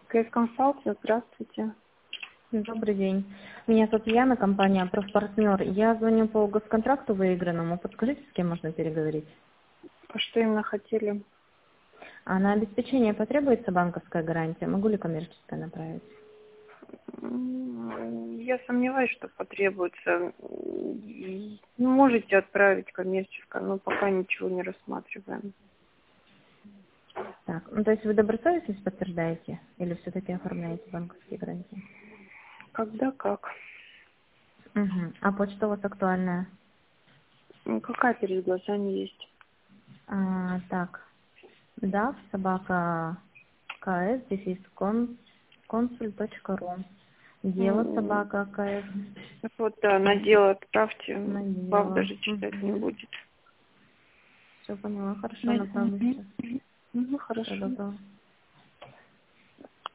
КС Консалтинг, здравствуйте. Добрый день. Меня зовут Яна, компания «Профпартнер». Я звоню по госконтракту выигранному. Подскажите, с кем можно переговорить? А что именно хотели? А на обеспечение потребуется банковская гарантия? Могу ли коммерческая направить? Я сомневаюсь, что потребуется. Можете отправить коммерческое, но пока ничего не рассматриваем. Так, то есть вы добросовестность подтверждаете? Или все-таки оформляете банковские гарантии? Когда как? Угу. А почта у вас актуальная? Какая перед глазами есть? Так, да, собака КС, дефис консуль.ру. Дело собака КС. Вот да, на дело отправьте. На Баб дело. даже читать не будет. Все поняла, хорошо, направлю сейчас. Ну, Всего хорошо. доброго.